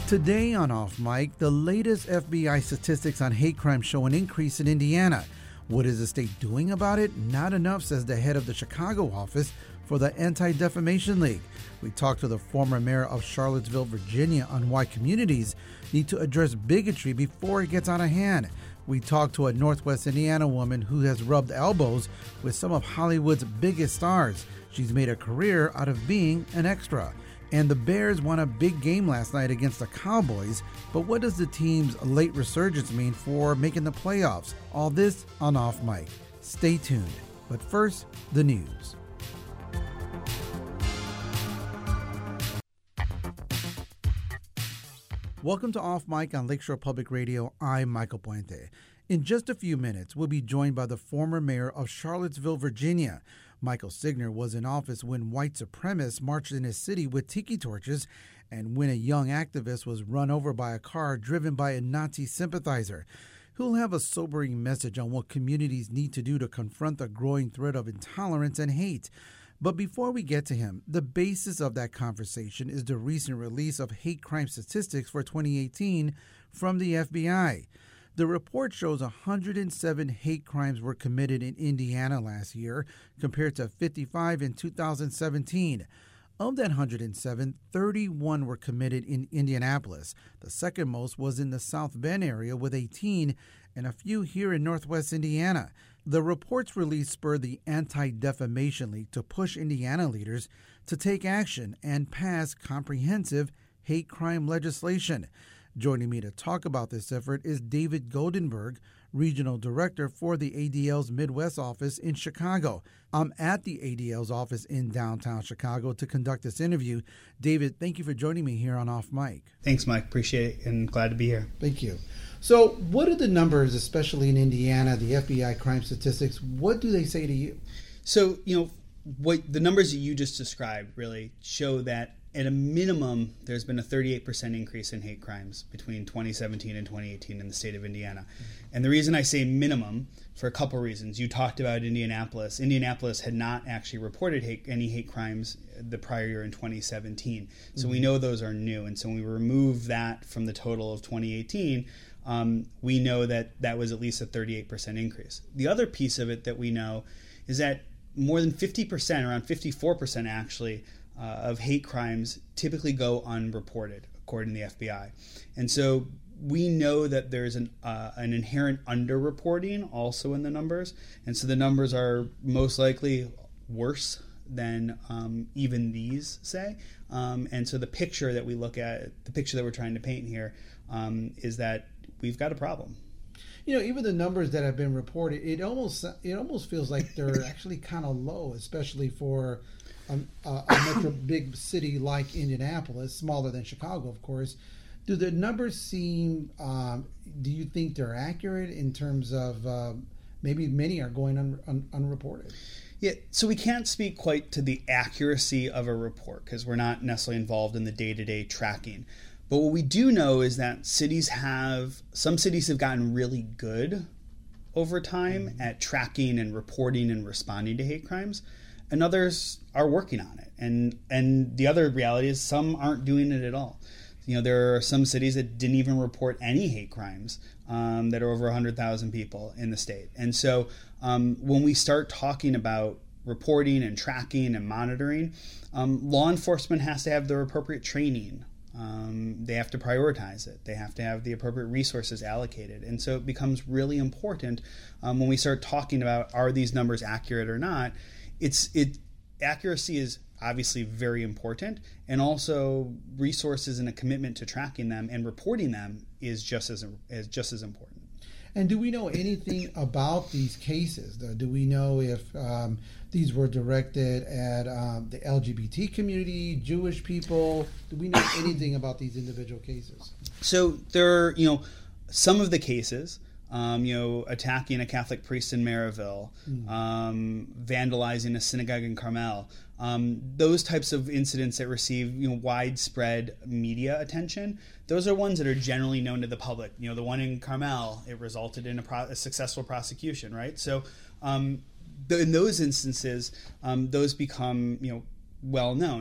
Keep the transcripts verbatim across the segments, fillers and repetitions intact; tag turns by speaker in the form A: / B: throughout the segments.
A: Today on Off Mic, the latest F B I statistics on hate crime show an increase in Indiana. What is the state doing about it? Not enough, says the head of the Chicago office for the Anti-Defamation League. We talked to the former mayor of Charlottesville, Virginia, on why communities need to address bigotry before it gets out of hand. We talked to a Northwest Indiana woman who has rubbed elbows with some of Hollywood's biggest stars. She's made a career out of being an extra. And the Bears won a big game last night against the Cowboys, but what does the team's late resurgence mean for making the playoffs? All this on Off Mic. Stay tuned. But first, the news. Welcome to Off Mic on Lakeshore Public Radio. I'm Michael Puente. In just a few minutes, we'll be joined by the former mayor of Charlottesville, Virginia. Michael Signer was in office when white supremacists marched in his city with tiki torches and when a young activist was run over by a car driven by a Nazi sympathizer. He'll have a sobering message on what communities need to do to confront the growing threat of intolerance and hate. But before we get to him, the basis of that conversation is the recent release of hate crime statistics for twenty eighteen from the F B I. The report shows one hundred seven hate crimes were committed in Indiana last year, compared to fifty-five in two thousand seventeen. Of that one hundred seven, thirty-one were committed in Indianapolis. The second most was in the South Bend area with eighteen, and a few here in Northwest Indiana. The report's release spurred the Anti-Defamation League to push Indiana leaders to take action and pass comprehensive hate crime legislation. Joining me to talk about this effort is David Goldenberg, Regional Director for the A D L's Midwest office in Chicago. I'm at the A D L's office in downtown Chicago to conduct this interview. David, thank you for joining me here on Off Mic.
B: Thanks, Mike. Appreciate it and glad to be here.
A: Thank you. So what are the numbers, especially in Indiana, the F B I crime statistics? What do they say to you?
B: So, you know, what the numbers that you just described really show that at a minimum, there's been a thirty-eight percent increase in hate crimes between twenty seventeen and twenty eighteen in the state of Indiana. And the reason I say minimum, for a couple reasons. You talked about Indianapolis. Indianapolis had not actually reported hate, any hate crimes the prior year in twenty seventeen. So mm-hmm. we know those are new. And so when we remove that from the total of twenty eighteen, um, we know that that was at least a thirty-eight percent increase. The other piece of it that we know is that more than fifty percent, around fifty-four percent actually, Uh, of hate crimes typically go unreported, according to the F B I. And so we know that there's an uh, an inherent underreporting also in the numbers. And so the numbers are most likely worse than um, even these say. Um, and so the picture that we look at, the picture that we're trying to paint here, um, is that we've got a problem.
A: You know, even the numbers that have been reported, it almost it almost feels like they're actually kind of low, especially for Um, uh, a metro big city like Indianapolis, smaller than Chicago, of course. Do the numbers seem, um, do you think they're accurate in terms of uh, maybe many are going un- un- unreported?
B: Yeah, so we can't speak quite to the accuracy of a report because we're not necessarily involved in the day-to-day tracking. But what we do know is that cities have, some cities have gotten really good over time mm-hmm. at tracking and reporting and responding to hate crimes. And others are working on it. And and the other reality is some aren't doing it at all. You know, there are some cities that didn't even report any hate crimes um, that are over one hundred thousand people in the state. And so um, when we start talking about reporting and tracking and monitoring, um, law enforcement has to have their appropriate training. Um, they have to prioritize it. They have to have the appropriate resources allocated. And so it becomes really important um, when we start talking about are these numbers accurate or not. It's it accuracy is obviously very important, and also resources and a commitment to tracking them and reporting them is just as is just as important.
A: And do we know anything about these cases? Do we know if um, these were directed at um, the L G B T community, Jewish people? Do we know anything about these individual cases?
B: So there are, you know, some of the cases. Um, you know, attacking a Catholic priest in Maryville, mm. um, vandalizing a synagogue in Carmel. Um, those types of incidents that receive, you know, widespread media attention, those are ones that are generally known to the public. You know, the one in Carmel, it resulted in a, pro- a successful prosecution, right? So um, th- in those instances, um, those become, you know, well known.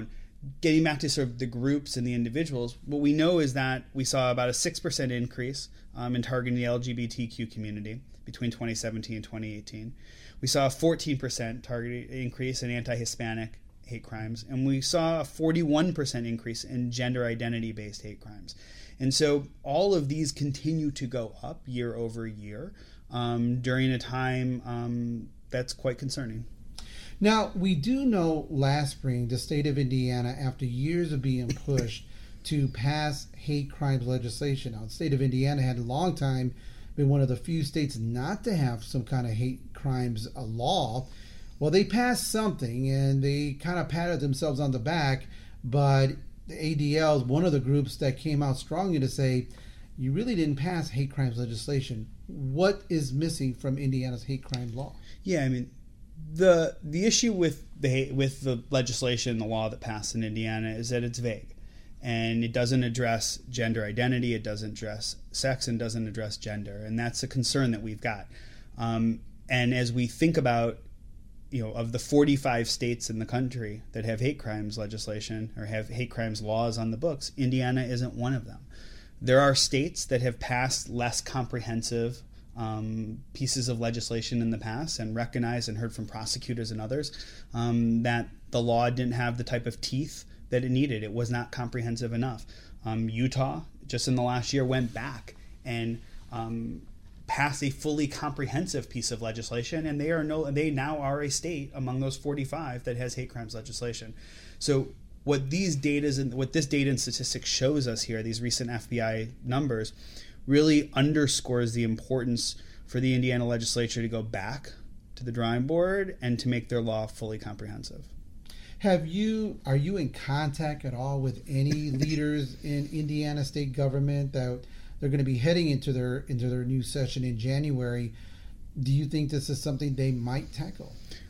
B: getting back to sort of the groups and the individuals, what we know is that we saw about a six percent increase um, in targeting the L G B T Q community between twenty seventeen and twenty eighteen. We saw a fourteen percent target increase in anti-Hispanic hate crimes, and we saw a forty-one percent increase in gender identity-based hate crimes. And so all of these continue to go up year over year um, during a time um, that's quite concerning.
A: Now, we do know last spring the state of Indiana, after years of being pushed to pass hate crimes legislation. Now, the state of Indiana had a long time been one of the few states not to have some kind of hate crimes uh, law. Well, they passed something, and they kind of patted themselves on the back, but the A D L is one of the groups that came out strongly to say, you really didn't pass hate crimes legislation. What is missing from Indiana's hate crime law?
B: Yeah, I mean, the the issue with the with the legislation, the law that passed in Indiana, is that it's vague, and it doesn't address gender identity, it doesn't address sex, and doesn't address gender, and that's a concern that we've got. Um, and as we think about, you know, of the forty-five states in the country that have hate crimes legislation or have hate crimes laws on the books, Indiana isn't one of them. There are states that have passed less comprehensive um, pieces of legislation in the past and recognized and heard from prosecutors and others um, that the law didn't have the type of teeth that it needed. It was not comprehensive enough. Um, Utah, just in the last year, went back and um, passed a fully comprehensive piece of legislation, and they are no, they now are a state among those forty-five that has hate crimes legislation. So what these data and what this data and statistics shows us here, these recent F B I numbers, really underscores the importance for the Indiana legislature to go back to the drawing board and to make their law fully comprehensive.
A: Have you are you in contact at all with any leaders in Indiana state government that they're going to be heading into their into their new session in January? Do you think this is something they might tackle?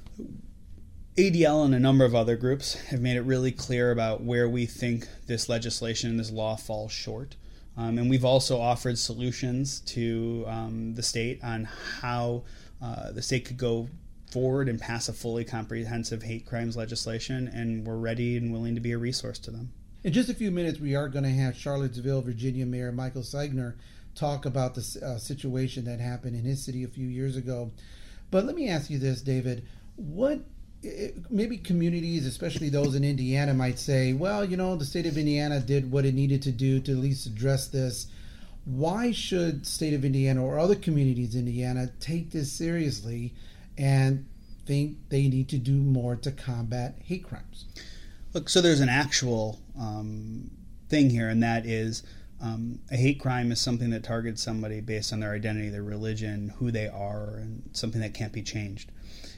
B: A D L and a number of other groups have made it really clear about where we think this legislation and this law falls short. Um, and we've also offered solutions to um, the state on how uh, the state could go forward and pass a fully comprehensive hate crimes legislation, and we're ready and willing to be a resource to them.
A: In just a few minutes, we are going to have Charlottesville, Virginia Mayor Michael Signer talk about the uh, situation that happened in his city a few years ago. But let me ask you this, David. What maybe communities, especially those in Indiana, might say, well, you know, the state of Indiana did what it needed to do to at least address this. Why should state of Indiana or other communities in Indiana take this seriously and think they need to do more to combat hate crimes?
B: Look, so there's an actual um, thing here, and that is um, a hate crime is something that targets somebody based on their identity, their religion, who they are, and something that can't be changed.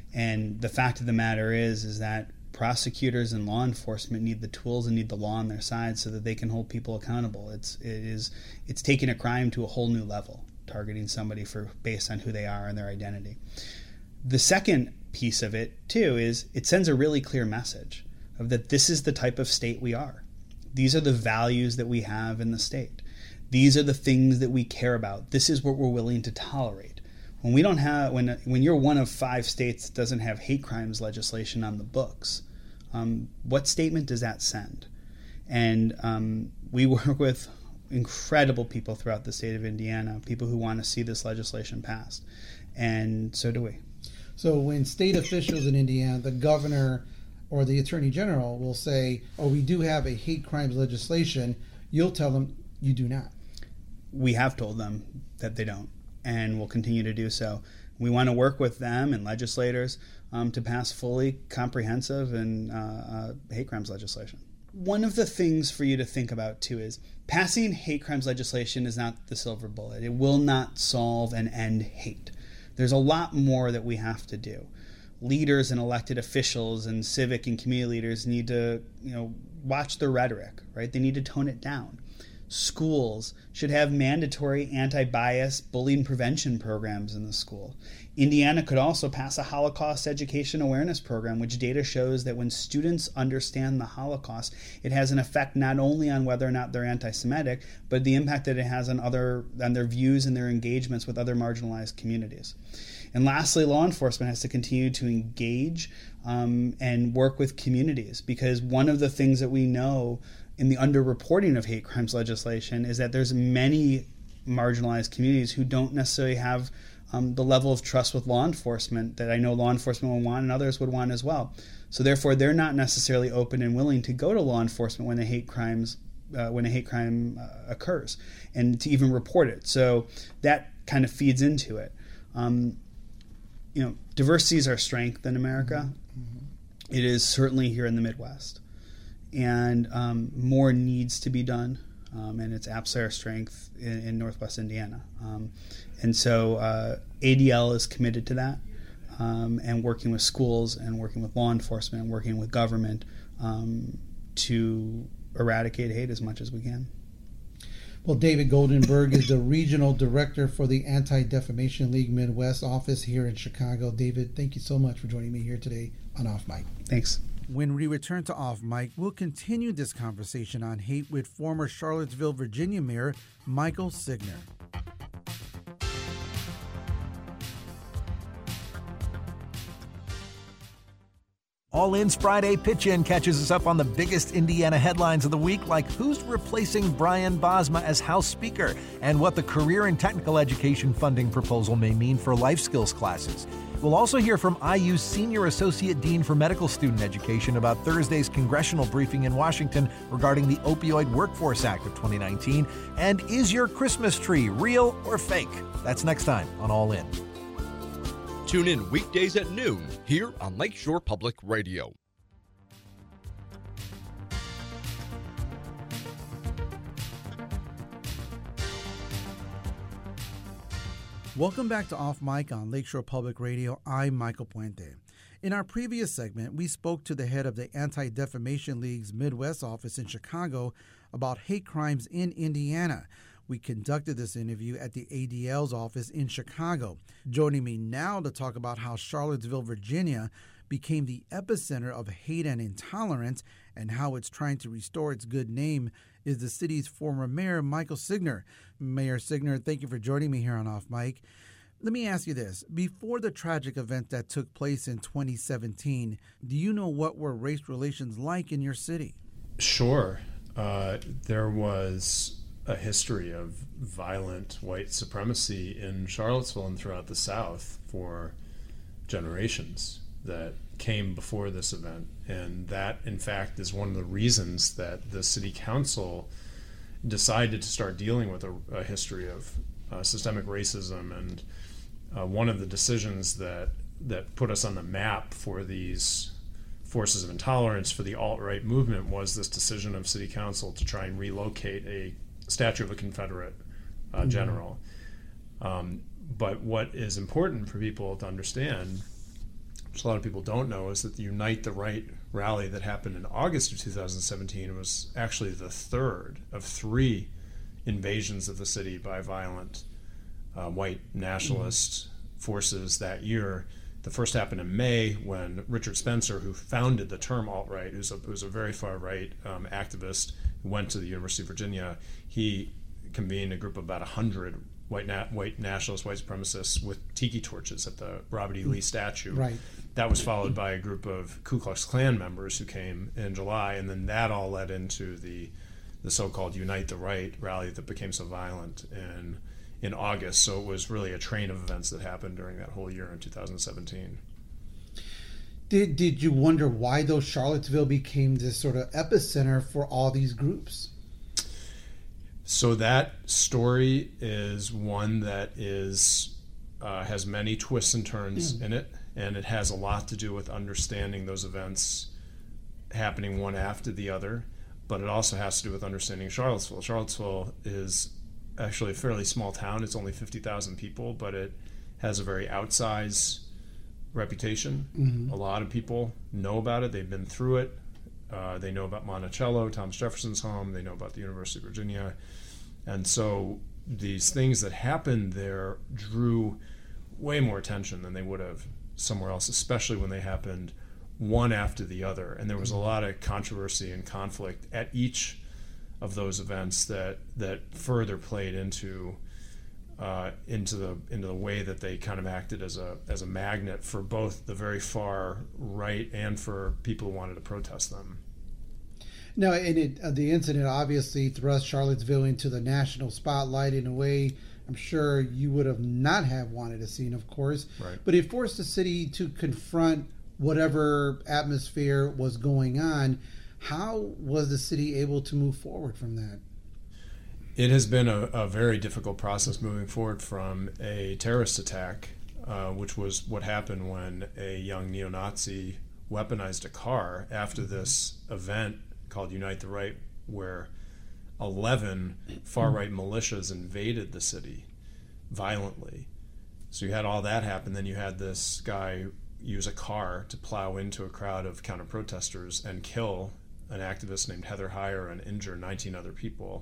B: And the fact of the matter is, is that prosecutors and law enforcement need the tools and need the law on their side so that they can hold people accountable. It's it is it's taking a crime to a whole new level, targeting somebody for based on who they are and their identity. The second piece of it too is it sends a really clear message of that this is the type of state we are. These are the values that we have in the state. These are the things that we care about. This is what we're willing to tolerate. When we don't have, when when you're one of five states that doesn't have hate crimes legislation on the books, um, what statement does that send? And um, we work with incredible people throughout the state of Indiana, people who want to see this legislation passed, and so do we.
A: So when state officials in Indiana, the governor or the attorney general will say, "Oh, we do have a hate crimes legislation," you'll tell them you do not.
B: We have told them that they don't, and we'll continue to do so. We want to work with them and legislators um, to pass fully comprehensive and uh, uh, hate crimes legislation. One of the things for you to think about, too, is passing hate crimes legislation is not the silver bullet. It will not solve and end hate. There's a lot more that we have to do. Leaders and elected officials and civic and community leaders need to, you know, watch the rhetoric, right? They need to tone it down. schools should have mandatory anti-bias bullying prevention programs in the school. Indiana could also pass a Holocaust education awareness program, which data shows that when students understand the Holocaust, it has an effect not only on whether or not they're anti-Semitic, but the impact that it has on other on their views and their engagements with other marginalized communities. And lastly, law enforcement has to continue to engage um, and work with communities, because one of the things that we know in the underreporting of hate crimes legislation is that there's many marginalized communities who don't necessarily have um, the level of trust with law enforcement that I know law enforcement would want and others would want as well. So therefore, they're not necessarily open and willing to go to law enforcement when a hate crimes uh, when a hate crime uh, occurs, and to even report it. So that kind of feeds into it. Um, you know, diversity is our strength in America. Mm-hmm. It is certainly here in the Midwest. And um, more needs to be done, um, and it's absolutely our strength in, in Northwest Indiana. Um, and so uh, A D L is committed to that, um, and working with schools and working with law enforcement and working with government um, to eradicate hate as much as we can.
A: Well, David Goldenberg is the Regional Director for the Anti-Defamation League Midwest office here in Chicago. David, thank you so much for joining me here today on Off Mic.
B: Thanks.
A: When we return to Off Mic, we'll continue this conversation on hate with former Charlottesville, Virginia Mayor Michael Signer.
C: All In's Friday Pitch-In catches us up on the biggest Indiana headlines of the week, like who's replacing Brian Bosma as House Speaker and what the Career and Technical Education funding proposal may mean for life skills classes. We'll also hear from I U's Senior Associate Dean for Medical Student Education about Thursday's congressional briefing in Washington regarding the Opioid Workforce Act of twenty nineteen. And is your Christmas tree real or fake? That's next time on All In.
D: Tune in weekdays at noon here on Lakeshore Public Radio.
A: Welcome back to Off Mic on Lakeshore Public Radio. I'm Michael Puente. In our previous segment, we spoke to the head of the Anti-Defamation League's Midwest office in Chicago about hate crimes in Indiana. We conducted this interview at the A D L's office in Chicago. Joining me now to talk about how Charlottesville, Virginia became the epicenter of hate and intolerance and how it's trying to restore its good name is the city's former mayor, Michael Signer. Mayor Signer, thank you for joining me here on Off Mic. Let me ask you this. Before the tragic event that took place in twenty seventeen, do you know what were race relations like in your city?
E: Sure. Uh, there was a history of violent white supremacy in Charlottesville and throughout the South for generations that came before this event. And that, in fact, is one of the reasons that the city council decided to start dealing with a, a history of uh, systemic racism. And uh, one of the decisions that, that put us on the map for these forces of intolerance for the alt-right movement was this decision of city council to try and relocate a statue of a Confederate uh, mm-hmm. general. Um, but what is important for people to understand, which a lot of people don't know, is that the Unite the Right rally that happened in August of two thousand seventeen was actually the third of three invasions of the city by violent uh, white nationalist mm-hmm. forces that year. The first happened in May when Richard Spencer, who founded the term alt-right, who's a, who's a very far-right um, activist, who went to the University of Virginia, he convened a group of about one hundred white na- white nationalists, white supremacists with tiki torches at the Robert E. Lee statue.
A: Right.
E: That was followed by a group of Ku Klux Klan members who came in July, and then that all led into the the so-called Unite the Right rally that became so violent in in August. So it was really a train of events that happened during that whole year in two thousand seventeen.
A: Did did you wonder why, though, Charlottesville became this sort of epicenter for all these groups?
E: So that story is one that is uh, has many twists and turns mm. in it, and it has a lot to do with understanding those events happening one after the other, but it also has to do with understanding Charlottesville. Charlottesville is actually a fairly small town. It's only fifty thousand people, but it has a very outsized reputation. Mm-hmm. A lot of people know about it. They've been through it. Uh, they know about Monticello, Thomas Jefferson's home. They know about the University of Virginia. And so these things that happened there drew way more attention than they would have somewhere else, especially when they happened one after the other. And there was a lot of controversy and conflict at each of those events that that further played into uh, into the into the way that they kind of acted as a as a magnet for both the very far right and for people who wanted to protest them.
A: No, and it, uh, the incident obviously thrust Charlottesville into the national spotlight in a way I'm sure you would have not have wanted to see, of course.
E: Right.
A: But it forced the city to confront whatever atmosphere was going on. How was the city able to move forward from that?
E: It has been a, a very difficult process moving forward from a terrorist attack, uh, which was what happened when a young neo-Nazi weaponized a car after this event called Unite the Right, where eleven far-right militias invaded the city violently. So you had all that happen. Then you had this guy use a car to plow into a crowd of counter-protesters and kill an activist named Heather Heyer and injure nineteen other people.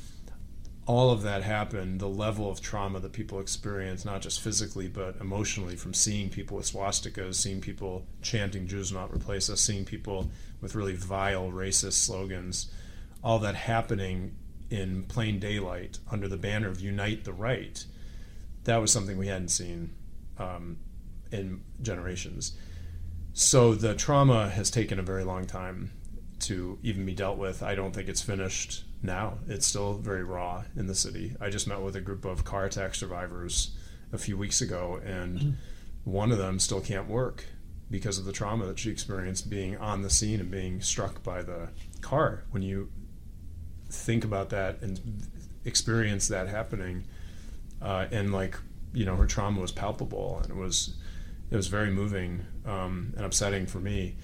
E: All of that happened. The level of trauma that people experience, not just physically but emotionally, from seeing people with swastikas, seeing people chanting "Jews will not replace us," seeing people with really vile racist slogans, all that happening in plain daylight under the banner of Unite the Right, that was something we hadn't seen um, in generations. So the trauma has taken a very long time to even be dealt with. I don't think it's finished now. It's still very raw in the city. I just met with a group of car attack survivors a few weeks ago, and one of them still can't work because of the trauma that she experienced being on the scene and being struck by the car. When you think about that and experience that happening, uh, and like, you know, her trauma was palpable, and it was it was very moving um, and upsetting for me.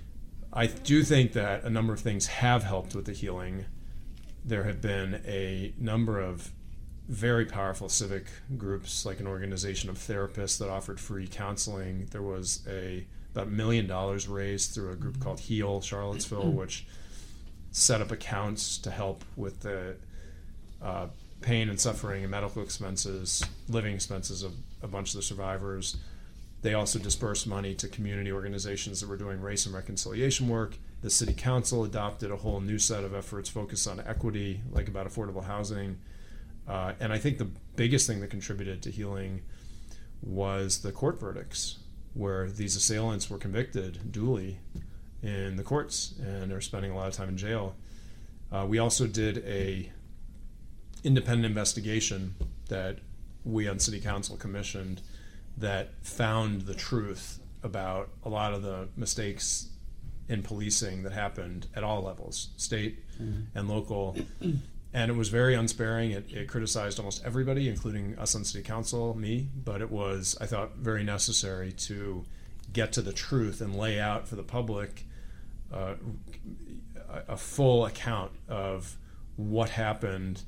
E: I do think that a number of things have helped with the healing. There have been a number of very powerful civic groups, like an organization of therapists that offered free counseling. There was a about a million dollars raised through a group called Heal Charlottesville, which set up accounts to help with the uh, pain and suffering and medical expenses, living expenses of a bunch of the survivors. They also dispersed money to community organizations that were doing race and reconciliation work. The city council adopted a whole new set of efforts focused on equity, like about affordable housing. Uh, and I think the biggest thing that contributed to healing was the court verdicts, where these assailants were convicted duly in the courts and are spending a lot of time in jail. Uh, we also did a independent investigation that we on City Council commissioned that found the truth about a lot of the mistakes in policing that happened at all levels, state mm-hmm. and local. And it was very unsparing. It, it criticized almost everybody, including us on City Council, me, but it was, I thought, very necessary to get to the truth and lay out for the public uh, a, a full account of what happened,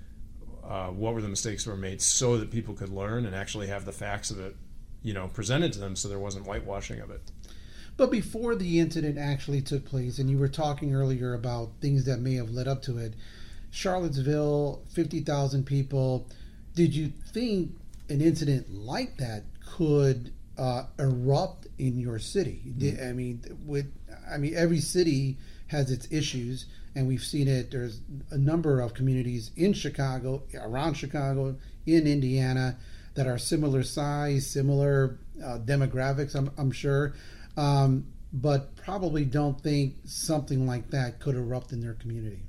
E: uh, what were the mistakes that were made, so that people could learn and actually have the facts of it, you know, presented to them, so there wasn't whitewashing of it.
A: But before the incident actually took place, and you were talking earlier about things that may have led up to it, Charlottesville, fifty thousand people, did you think an incident like that could uh, erupt in your city? Mm-hmm. I mean, with I mean, every city has its issues, and we've seen it. There's a number of communities in Chicago, around Chicago, in Indiana, that are similar size, similar uh, demographics, I'm, I'm sure, um, but probably don't think something like that could erupt in their community.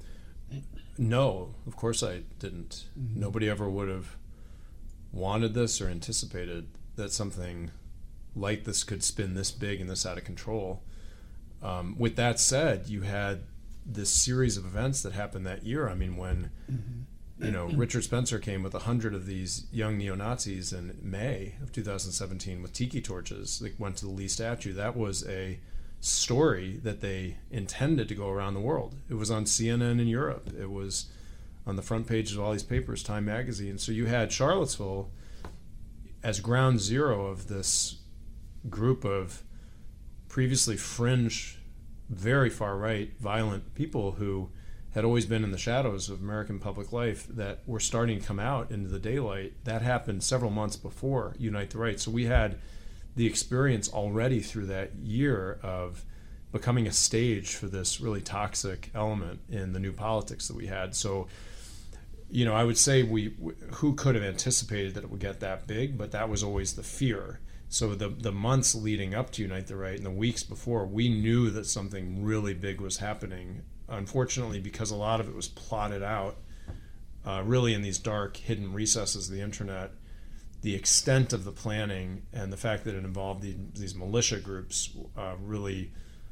E: No, of course I didn't. Mm-hmm. Nobody ever would have wanted this or anticipated that something like this could spin this big and this out of control. Um, with that said, you had this series of events that happened that year. I mean, when mm-hmm. you know Richard Spencer came with a hundred of these young neo-Nazis in May of two thousand seventeen with tiki torches, they went to the Lee statue. That was a story that they intended to go around the world. It was on C N N in Europe. It was on the front pages of all these papers, Time magazine. So you had Charlottesville as ground zero of this group of previously fringe very far right, violent people who had always been in the shadows of American public life that were starting to come out into the daylight. That happened several months before Unite the Right. So we had the experience already through that year of becoming a stage for this really toxic element in the new politics that we had. So, you know, I would say we, who could have anticipated that it would get that big, but that was always the fear. So the the months leading up to Unite the Right and the weeks before, we knew that something really big was happening. Unfortunately, because a lot of it was plotted out uh, really in these dark, hidden recesses of the internet, the extent of the planning and the fact that it involved the, these militia groups uh, really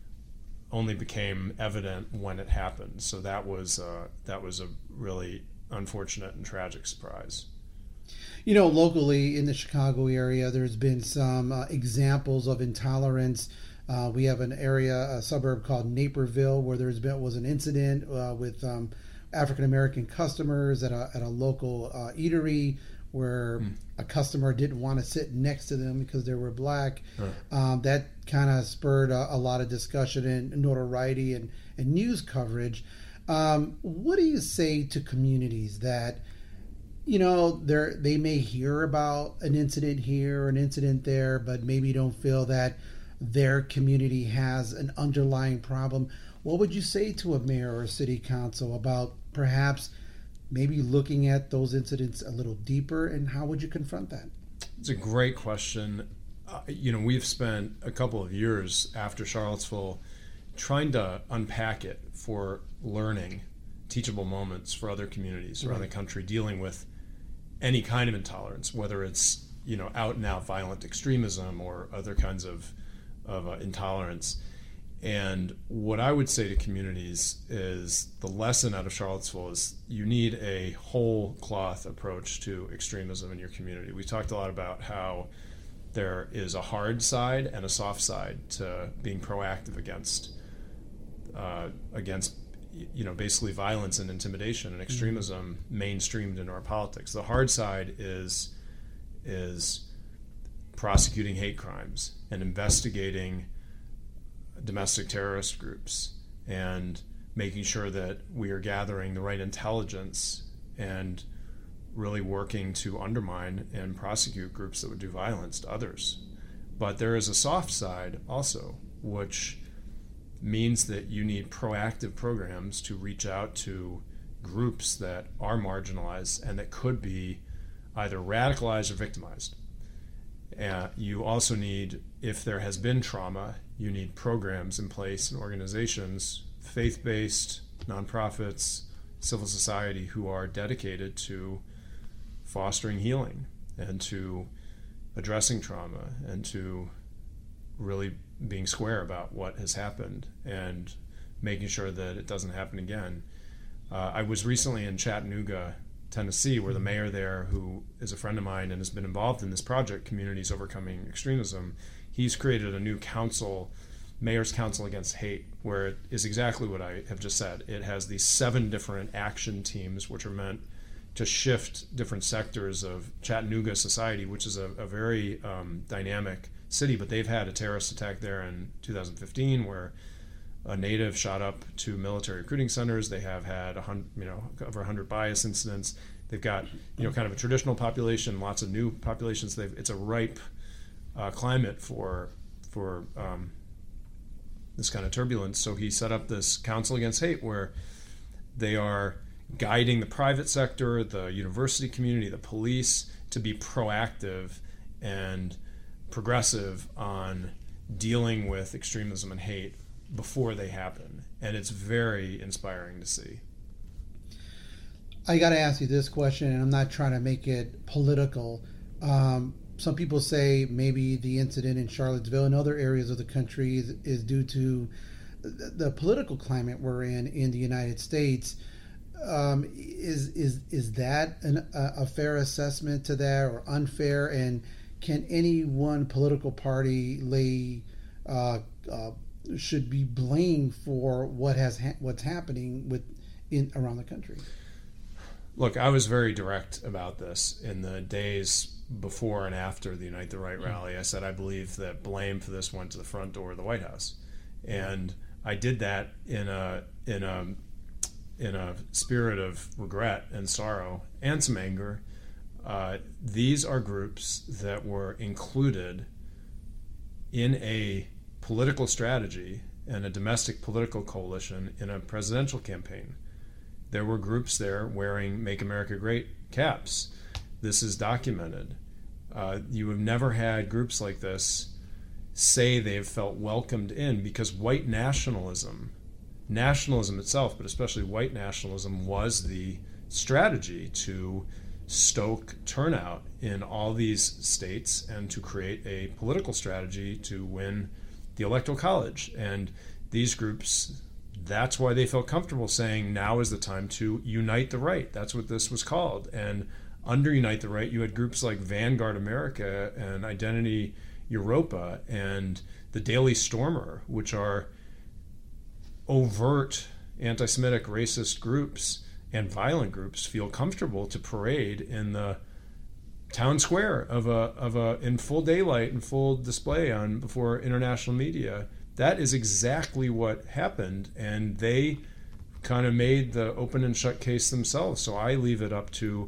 E: only became evident when it happened. So that was uh, that was a really unfortunate and tragic surprise.
A: You know, locally in the Chicago area, there's been some uh, examples of intolerance. Uh, we have an area, a suburb called Naperville, where there's been was an incident uh, with um, African American customers at a at a local uh, eatery where mm. a customer didn't want to sit next to them because they were black. Huh. Um, that kind of spurred a, a lot of discussion and notoriety and, and news coverage. Um, what do you say to communities that, you know, they they may hear about an incident here, an incident there, but maybe don't feel that their community has an underlying problem? What would you say to a mayor or a city council about perhaps maybe looking at those incidents a little deeper, and how would you confront that?
E: It's a great question. Uh, you know, we've spent a couple of years after Charlottesville trying to unpack it for learning, teachable moments for other communities around right. the country dealing with any kind of intolerance, whether it's, you know, out and out violent extremism or other kinds of of uh, intolerance. And what I would say to communities is the lesson out of Charlottesville is you need a whole cloth approach to extremism in your community. We talked a lot about how there is a hard side and a soft side to being proactive against uh, against you know basically violence and intimidation and extremism mm-hmm. mainstreamed into our politics. The hard side is is prosecuting hate crimes and investigating domestic terrorist groups and making sure that we are gathering the right intelligence and really working to undermine and prosecute groups that would do violence to others. But there is a soft side also, which means that you need proactive programs to reach out to groups that are marginalized and that could be either radicalized or victimized. Uh, you also need, if there has been trauma, you need programs in place and organizations, faith-based, nonprofits, civil society, who are dedicated to fostering healing and to addressing trauma and to really being square about what has happened and making sure that it doesn't happen again. Uh, I was recently in Chattanooga, Tennessee, where the mayor there, who is a friend of mine and has been involved in this project, Communities Overcoming Extremism, he's created a new council, Mayor's Council Against Hate, where it is exactly what I have just said. It has these seven different action teams, which are meant to shift different sectors of Chattanooga society, which is a, a very um, dynamic city, but they've had a terrorist attack there in two thousand fifteen where a native shot up two military recruiting centers. They have had a hundred, you know, over one hundred bias incidents. They've got, you know, kind of a traditional population, lots of new populations. They've, it's a ripe uh, climate for for um, this kind of turbulence. So he set up this Council Against Hate, where they are guiding the private sector, the university community, the police, to be proactive and progressive on dealing with extremism and hate before they happen. And it's very inspiring to see.
A: I got to ask you this question, and I'm not trying to make it political. Um, some people say maybe the incident in Charlottesville and other areas of the country is, is due to the, the political climate we're in in the United States. Um, is is is that an, a, a fair assessment to that, or unfair? And can any one political party lay uh, uh, should be blamed for what has ha- what's happening with in around the country?
E: Look, I was very direct about this in the days before and after the Unite the Right rally. I said I believe that blame for this went to the front door of the White House, and I did that in a in a in a spirit of regret and sorrow and some anger. Uh, these are groups that were included in a political strategy and a domestic political coalition in a presidential campaign. There were groups there wearing Make America Great caps. This is documented. Uh, you have never had groups like this say they've felt welcomed in, because white nationalism, nationalism itself, but especially white nationalism, was the strategy to stoke turnout in all these states and to create a political strategy to win the Electoral College. And these groups, that's why they felt comfortable saying now is the time to unite the right. That's what this was called. And under Unite the Right, you had groups like Vanguard America and Identity Europa and the Daily Stormer, which are overt anti-Semitic racist groups and violent groups, feel comfortable to parade in the town square of a of a in full daylight and full display on before international media. That is exactly what happened, and they kind of made the open and shut case themselves. So I leave it up to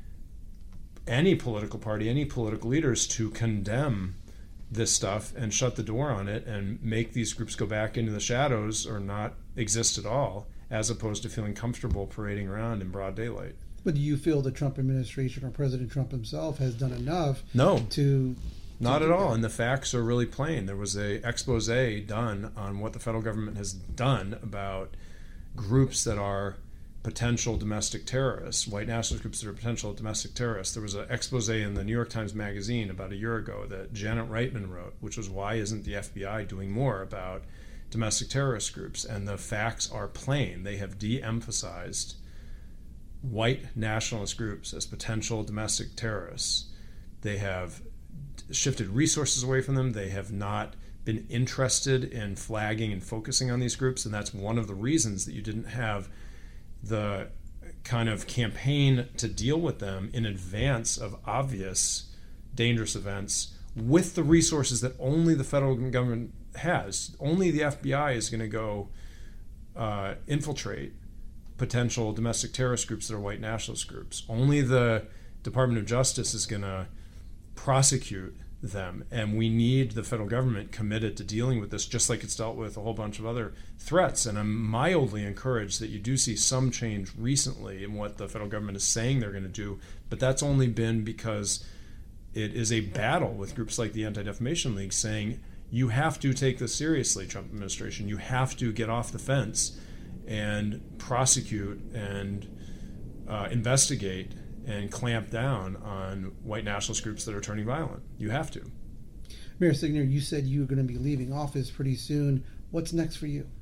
E: any political party, any political leaders to condemn this stuff and shut the door on it and make these groups go back into the shadows or not exist at all, as opposed to feeling comfortable parading around in broad daylight.
A: But do you feel the Trump administration or President Trump himself has done enough
E: no,
A: to...
E: Not
A: to
E: at all,
A: that?
E: and the facts are really plain. There was a expose done on what the federal government has done about groups that are potential domestic terrorists, white nationalist groups that are potential domestic terrorists. There was an expose in the New York Times Magazine about a year ago that Janet Reitman wrote, which was why isn't the F B I doing more about domestic terrorist groups? And the facts are plain. They have de-emphasized white nationalist groups as potential domestic terrorists. They have shifted resources away from them. They have not been interested in flagging and focusing on these groups, and that's one of the reasons that you didn't have the kind of campaign to deal with them in advance of obvious dangerous events with the resources that only the federal government has. Only the F B I is going to go uh, infiltrate potential domestic terrorist groups that are white nationalist groups. Only the Department of Justice is going to prosecute them, and we need the federal government committed to dealing with this, just like it's dealt with a whole bunch of other threats. And I'm mildly encouraged that you do see some change recently in what the federal government is saying they're going to do, but that's only been because it is a battle with groups like the Anti-Defamation League saying, you have to take this seriously, Trump administration. You have to get off the fence and prosecute and uh, investigate and clamp down on white nationalist groups that are turning violent. You have to.
A: Mayor Signer, you said you were going to be leaving office pretty soon. What's next for you?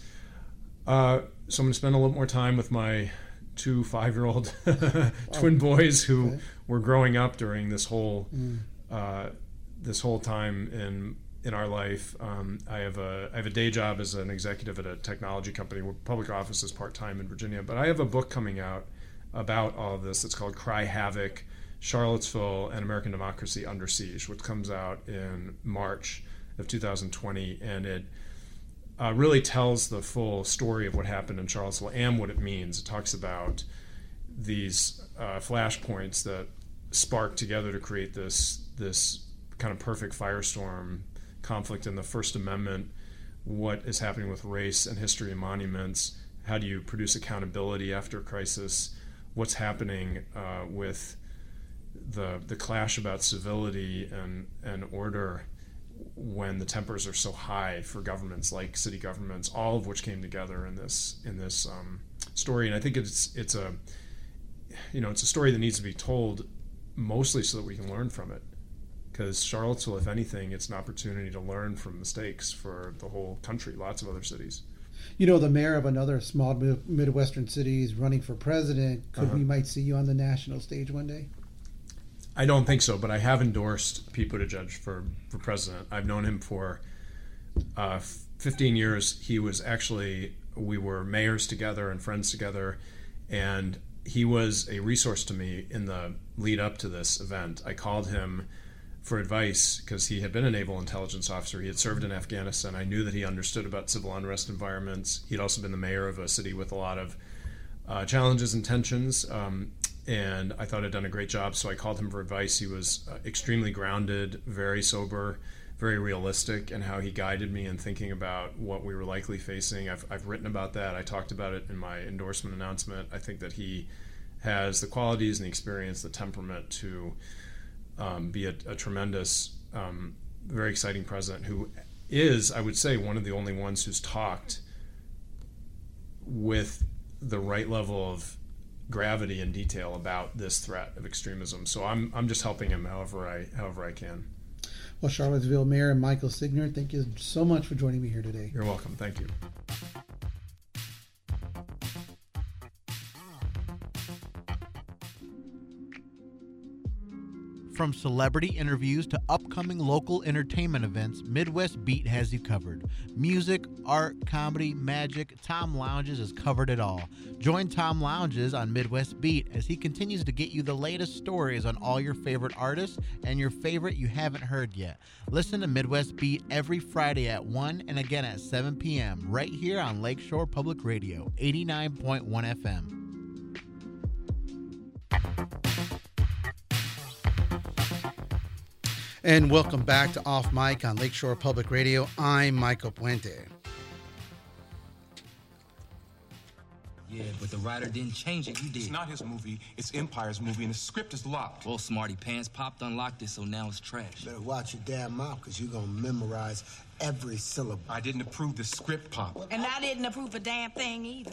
E: Uh, so I'm going to spend a little more time with my two five-year-old twin boys who
A: okay.
E: were growing up during this whole
A: Mm.
E: uh, this whole time in in our life. Um, I have a I have a day job as an executive at a technology company. We're public office is part-time in Virginia, but I have a book coming out about all of this. It's called Cry Havoc, Charlottesville and American Democracy Under Siege, which comes out in March of two thousand twenty, and it uh, really tells the full story of what happened in Charlottesville and what it means. It talks about these uh, flashpoints that sparked together to create this this kind of perfect firestorm conflict in the First Amendment, what is happening with race and history and monuments, how do you produce accountability after a crisis, what's happening uh, with the the clash about civility and, and order when the tempers are so high for governments like city governments, all of which came together in this in this um, story. And I think it's it's a you know it's a story that needs to be told mostly so that we can learn from it. Because Charlottesville, if anything, it's an opportunity to learn from mistakes for the whole country, lots of other cities.
A: You know, the mayor of another small Midwestern city is running for president. Could
E: Uh-huh.
A: we might see you on the national stage one day?
E: I don't think so, but I have endorsed Pete Buttigieg for, for president. I've known him for uh, fifteen years. He was actually, we were mayors together and friends together, and he was a resource to me in the lead up to this event. I called him for advice because he had been a naval intelligence officer. He had served in Afghanistan. I knew that he understood about civil unrest environments. He'd also been the mayor of a city with a lot of uh, challenges and tensions, um, and I thought I'd done a great job, so I called him for advice. He was uh, extremely grounded, very sober, very realistic in how he guided me in thinking about what we were likely facing. I've, I've written about that. I talked about it in my endorsement announcement. I think that he has the qualities and the experience, the temperament to um, be a, a tremendous, um, very exciting president who is, I would say, one of the only ones who's talked with the right level of gravity and detail about this threat of extremism. So I'm I'm just helping him however I however I can.
A: Well, Charlottesville Mayor Michael Signer, thank you so much for joining me here today.
E: You're welcome. Thank you.
F: From celebrity interviews to upcoming local entertainment events, Midwest Beat has you covered. Music, art, comedy, magic, Tom Lounges has covered it all. Join Tom Lounges on Midwest Beat as he continues to get you the latest stories on all your favorite artists and your favorite you haven't heard yet. Listen to Midwest Beat every Friday at one and again at seven p.m. right here on Lakeshore Public Radio, eighty-nine point one F M.
A: And welcome back to Off Mic on Lakeshore Public Radio. I'm Michael Puente.
G: Yeah, but the writer didn't change it. You did.
H: It's not his movie. It's Empire's movie, and the script is locked.
G: Well, smarty pants popped, unlocked it, so now it's trash.
I: Better watch your damn mouth, because you're going to memorize every syllable.
H: I didn't approve the script, Pop.
J: And I didn't approve a damn thing either.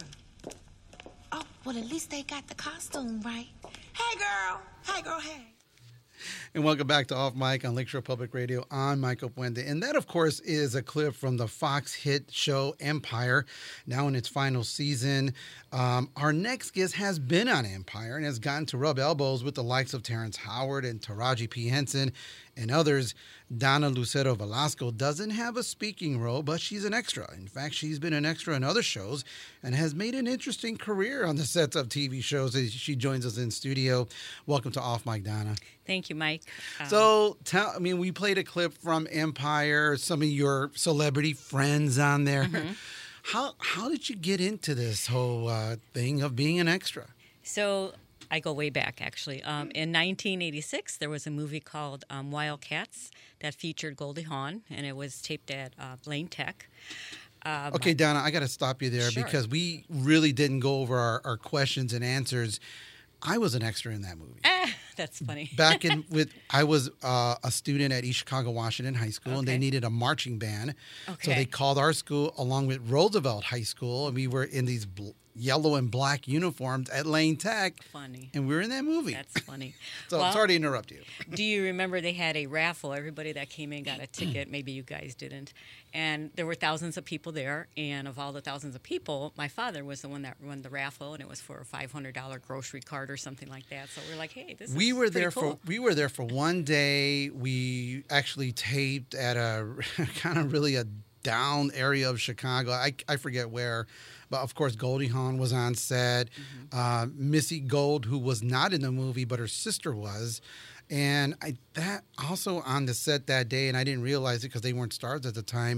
J: Oh, well, at least they got the costume right. Hey, girl. Hey, girl, hey.
A: And welcome back to Off Mic on Lakeshore Public Radio. I'm Michael Puente. And that, of course, is a clip from the Fox hit show Empire, now in its final season. Um, our next guest has been on Empire and has gotten to rub elbows with the likes of Terrence Howard and Taraji P. Henson and others. Donna Lucero Velasco doesn't have a speaking role, but she's an extra. In fact, she's been an extra in other shows and has made an interesting career on the sets of T V shows as she joins us in studio. Welcome to Off Mic, Donna.
K: Thank you, Mike. Um,
A: so, tell, I mean, we played a clip from Empire, some of your celebrity friends on there. Mm-hmm. How how did you get into this whole uh, thing of being an extra?
K: So, I go way back, actually. Um, in nineteen eighty-six, there was a movie called um, Wildcats that featured Goldie Hawn, and it was taped at uh, Blaine Tech. Um,
A: okay, Donna, I got to stop you there
K: sure.
A: because we really didn't go over our, our questions and answers. I was an extra in that movie.
K: Ah, that's funny.
A: Back in with, I was uh, a student at East Chicago Washington High School,
K: okay.
A: and they needed a marching band.
K: Okay.
A: So they called our school along with Roosevelt High School, and we were in these bl- yellow and black uniforms at Lane Tech.
K: Funny.
A: And we were in that movie.
K: That's funny.
A: So
K: well,
A: sorry to interrupt you.
K: Do you remember they had a raffle? Everybody that came in got a ticket. Maybe you guys didn't. And there were thousands of people there. And of all the thousands of people, my father was the one that won the raffle, and it was for a five hundred dollars grocery cart or something like that. So we're like, hey, this
A: we
K: is
A: were
K: pretty
A: there
K: cool.
A: for we were there for one day. We actually taped at a kind of really a down area of Chicago. I, I forget where, but of course Goldie Hawn was on set. Mm-hmm. Uh, Missy Gold, who was not in the movie, but her sister was, and I that also on the set that day, and I didn't realize it because they weren't stars at the time.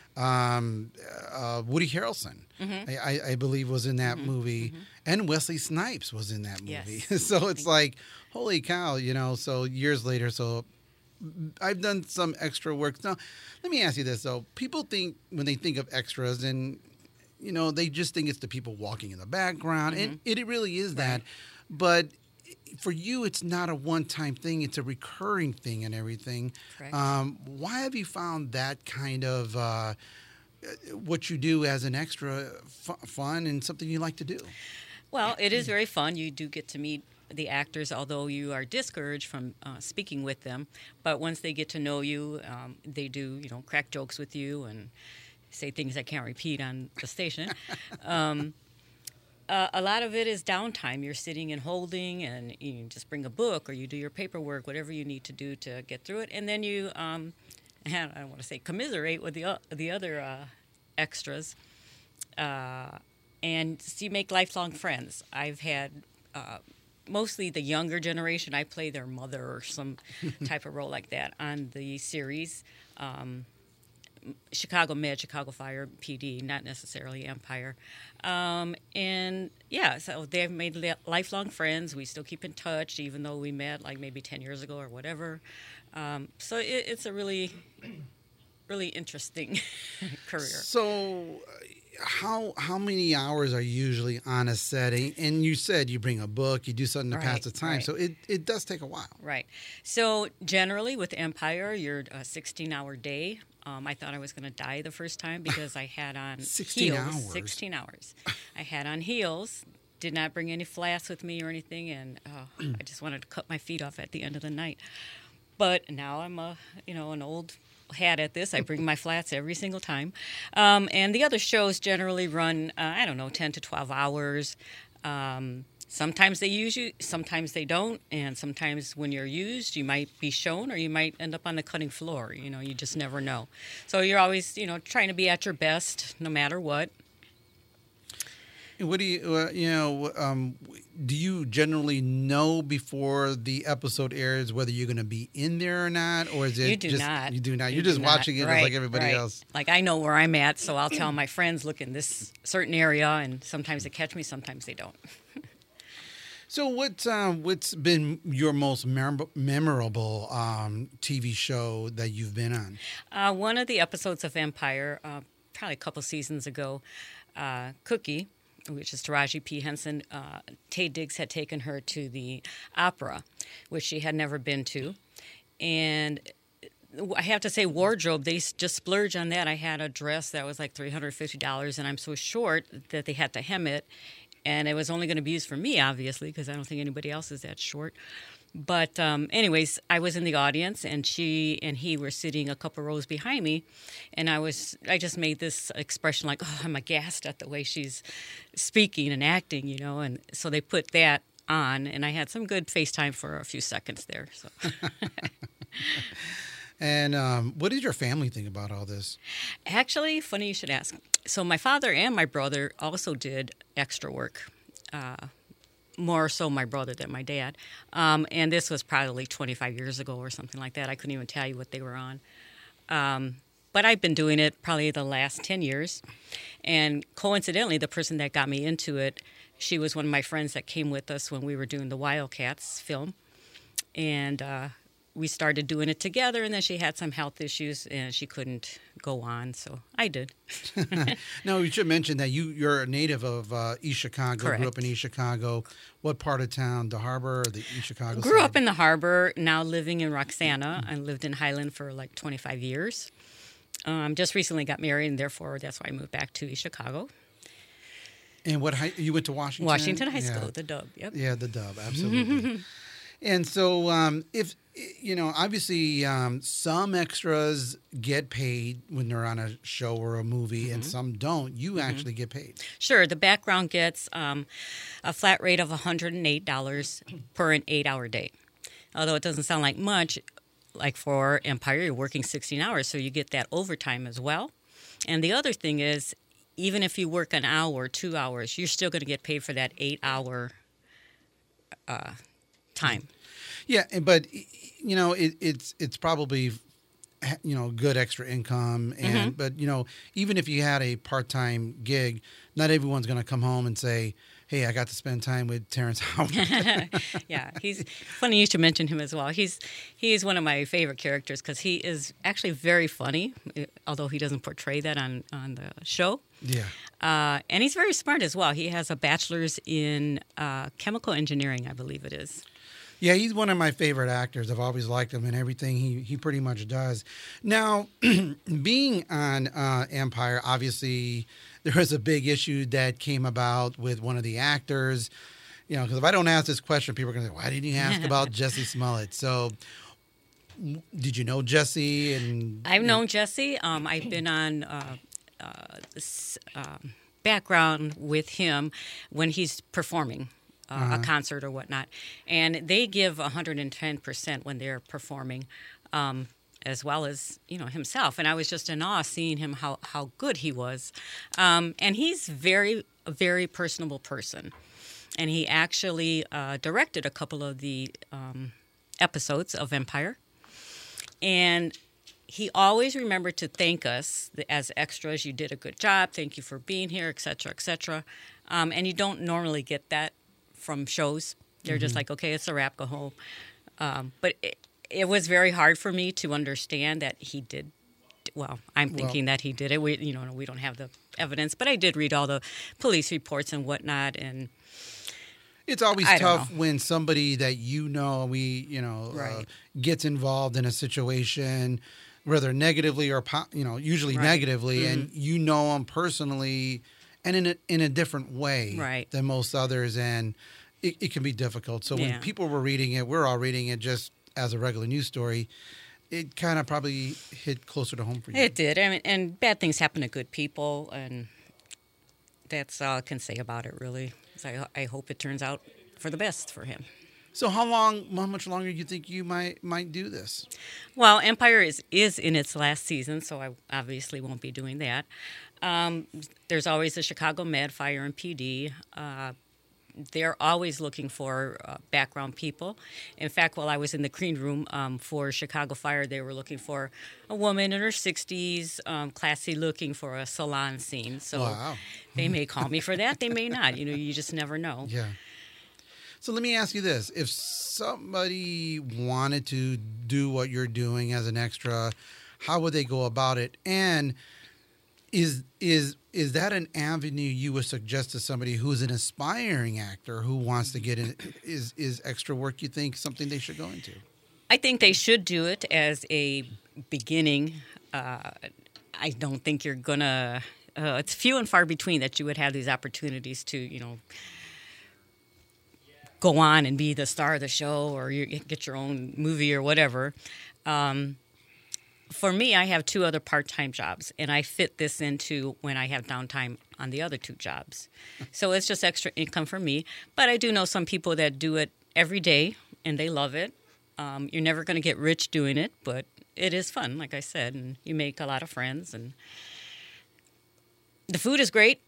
A: Um, uh, Woody Harrelson, mm-hmm. I, I, I believe, was in that mm-hmm. movie, mm-hmm. and Wesley Snipes was in that movie.
K: Yes.
A: So it's like, holy cow, you know. So years later, so. I've done some extra work. Now, let me ask you this, though. People think, when they think of extras, and, you know, they just think it's the people walking in the background. Mm-hmm. And it, it really is that. Right. But for you, it's not a one-time thing. It's a recurring thing and everything. Um, why have you found that kind of uh, what you do as an extra f- fun and something you like to do?
K: Well, it is very fun. You do get to meet the actors, although you are discouraged from uh, speaking with them. But once they get to know you, um, they do, you know, crack jokes with you and say things I can't repeat on the station. um, uh, a lot of it is downtime. You're sitting and holding, and you just bring a book or you do your paperwork, whatever you need to do to get through it. And then you, um, I don't want to say commiserate with the, uh, the other uh, extras. Uh, and so you make lifelong friends. I've had... Uh, mostly the younger generation. I play their mother or some type of role like that on the series. Um, Chicago Med, Chicago Fire, P D, not necessarily Empire. Um, and yeah, so they've made li- lifelong friends. We still keep in touch, even though we met like maybe ten years ago or whatever. Um, so it, it's a really, really interesting career.
A: So, how how many hours are you usually on a setting? And you said you bring a book, you do something to
K: Right,
A: pass the time.
K: right.
A: So it, it does take a while.
K: Right. So generally with Empire, you're a sixteen-hour day. Um, I thought I was going to die the first time because I had on
A: sixteen
K: heels.
A: hours?
K: sixteen hours. I had on heels, did not bring any flats with me or anything, and uh, I just wanted to cut my feet off at the end of the night. But now I'm a, you know, an old hat at this. I bring my flats every single time. Um, and the other shows generally run, uh, I don't know, ten to twelve hours. Um, sometimes they use you, sometimes they don't. And sometimes when you're used, you might be shown or you might end up on the cutting floor. You know, you just never know. So you're always, you know, trying to be at your best no matter what.
A: And what do you, uh, you know, um, do you generally know before the episode airs whether you're going to be in there or not? Or is it
K: You do
A: just,
K: not.
A: you do not.
K: You
A: You're
K: do
A: just
K: not.
A: watching it
K: Right,
A: like everybody
K: right.
A: else.
K: Like I know where I'm at, so I'll tell my friends, look in this certain area, and sometimes they catch me, sometimes they don't.
A: So what's um, what's been your most memor- memorable um, T V show that you've been on?
K: Uh, one of the episodes of Empire, uh, probably a couple seasons ago, uh, Cookie, which is Taraji P. Henson, uh, Taye Diggs had taken her to the opera, which she had never been to. And I have to say, wardrobe, they s- just splurged on that. I had a dress that was like three hundred fifty dollars, and I'm so short that they had to hem it. And it was only going to be used for me, obviously, because I don't think anybody else is that short. But um, anyways, I was in the audience, and she and he were sitting a couple rows behind me, and I was I just made this expression like, oh, I'm aghast at the way she's speaking and acting, you know. And so they put that on, and I had some good FaceTime for a few seconds there. So.
A: And um, what did your family think about all this?
K: Actually, funny you should ask. So my father and my brother also did extra work. Uh, more so my brother than my dad. Um, and this was probably twenty-five years ago or something like that. I couldn't even tell you what they were on. Um, but I've been doing it probably the last ten years. And coincidentally, the person that got me into it, she was one of my friends that came with us when we were doing the Wildcats film. And uh, we started doing it together, and then she had some health issues, and she couldn't go on, so I did.
A: No, you should mention that you, you're a native of uh, East Chicago,
K: Correct.
A: grew up in East Chicago. What part of town? The Harbor or the East Chicago
K: Grew
A: side?
K: up in the Harbor, now living in Roxana. I lived in Highland for like twenty-five years. Um, just recently got married, and therefore that's why I moved back to East Chicago.
A: And what high, you went to Washington?
K: Washington High
A: Yeah.
K: School, the Dub, yep.
A: Yeah, the Dub, absolutely. And so, um, if you know, obviously, um, some extras get paid when they're on a show or a movie, and some don't. You actually get paid.
K: Sure, the background gets um, a flat rate of one hundred eight dollars per an eight-hour day. Although it doesn't sound like much, like for Empire, you're working sixteen hours, so you get that overtime as well. And the other thing is, even if you work an hour, two hours, you're still going to get paid for that eight-hour uh, time.
A: Yeah, and but you know, it, it's it's probably you know good extra income, and
K: Mhm.
A: but you know, even if you had a part time gig, not everyone's going to come home and say, "Hey, I got to spend time with Terrence Howard."
K: Yeah, he's funny. You should mention him as well. He's he's one of my favorite characters because he is actually very funny, although he doesn't portray that on on the show.
A: Yeah.
K: Uh, and he's very smart as well. He has a bachelor's in uh, chemical engineering, I believe it is.
A: Yeah, he's one of my favorite actors. I've always liked him and everything he, he pretty much does. Now, being on uh, Empire, obviously, there was a big issue that came about with one of the actors. You know, because if I don't ask this question, people are going to say, why didn't you ask about Jesse Smollett? So, w- did you know Jesse? And
K: I've known Jesse. Um, I've been on uh, uh, this, um, background with him when he's performing. Uh,
A: Uh-huh.
K: a concert or whatnot, and they give one hundred ten percent when they're performing, um, as well as you know himself. And I was just in awe seeing him how how good he was, um, and he's very a very personable person. and he actually uh, directed a couple of the um, episodes of Empire. And he always remembered to thank us as extras. You did a good job. Thank you for being here, et cetera, et cetera. Um, and you don't normally get that from shows. They're mm-hmm. just like, okay, it's a wrap, go home. Um, but it, it was very hard for me to understand that he did. Well, I'm thinking well, that he did it. We, you know, we don't have the evidence, but I did read all the police reports and whatnot, and
A: it's always
K: I
A: tough when somebody that you know, we, you know,
K: right.
A: uh, gets involved in a situation, whether negatively or you know, usually right. negatively, mm-hmm. and you know them personally, and in a, in a different way
K: right.
A: than most others, and it, it can be difficult. So when
K: yeah.
A: people were reading it, we're all reading it just as a regular news story. It kind of probably hit closer to home for you.
K: It did. I mean, and bad things happen to good people, and that's all I can say about it, really. So I, I hope it turns out for the best for him.
A: So how long, how much longer do you think you might might do this?
K: Well, Empire is, is in its last season, so I obviously won't be doing that. Um, there's always the Chicago Med, Fire and P D. Uh, They're always looking for uh, background people. In fact, while I was in the green room um, for Chicago Fire, they were looking for a woman in her sixties, um, classy looking for a salon scene. So
A: wow.
K: they may call me for that. They may not. You know, you just never know.
A: Yeah. So let me ask you this. If somebody wanted to do what you're doing as an extra, how would they go about it? And is is is that an avenue you would suggest to somebody who's an aspiring actor who wants to get in? Is is extra work, you think, something they should go into?
K: I think they should do it as a beginning. Uh, I don't think you're gonna. Uh, it's few and far between that you would have these opportunities to, you know, go on and be the star of the show or you get your own movie or whatever. Um, For me, I have two other part-time jobs, and I fit this into when I have downtime on the other two jobs. So it's just extra income for me. But I do know some people that do it every day, and they love it. Um, you're never going to get rich doing it, but it is fun, like I said, and you make a lot of friends, and the food is great.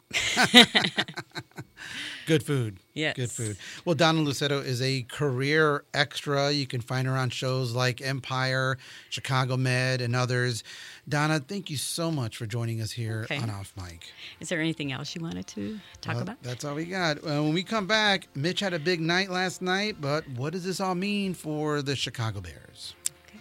A: Good food.
K: Yes.
A: Good food. Well, Donna Luceto is a career extra. You can find her on shows like Empire, Chicago Med, and others. Donna, thank you so much for joining us here
K: okay.
A: on Off Mic.
K: Is there anything else you wanted to talk
A: well,
K: about?
A: That's all we got. Uh, when we come back, Mitch had a big night last night, but what does this all mean for the Chicago Bears?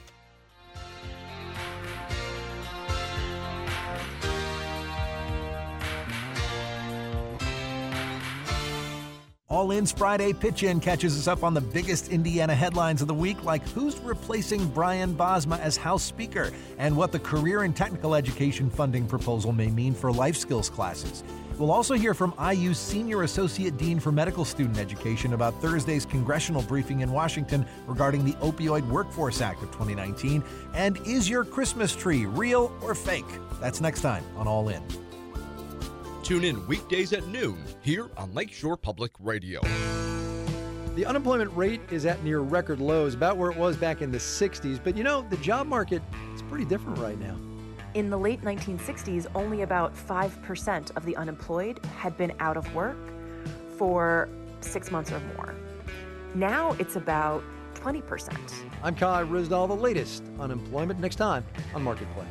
C: All In's Friday Pitch-In catches us up on the biggest Indiana headlines of the week, like who's replacing Brian Bosma as House Speaker and what the career and technical education funding proposal may mean for life skills classes. We'll also hear from I U's Senior Associate Dean for Medical Student Education about Thursday's congressional briefing in Washington regarding the Opioid Workforce Act of twenty nineteen. And is your Christmas tree real or fake? That's next time on All In.
D: Tune in weekdays at noon here on Lakeshore Public Radio.
L: The unemployment rate is at near record lows, about where it was back in the sixties. But you know, the job market is pretty different right now.
M: In the late nineteen sixties, only about five percent of the unemployed had been out of work for six months or more. Now it's about twenty percent.
L: I'm Kai Rizdal, the latest unemployment next time on Marketplace.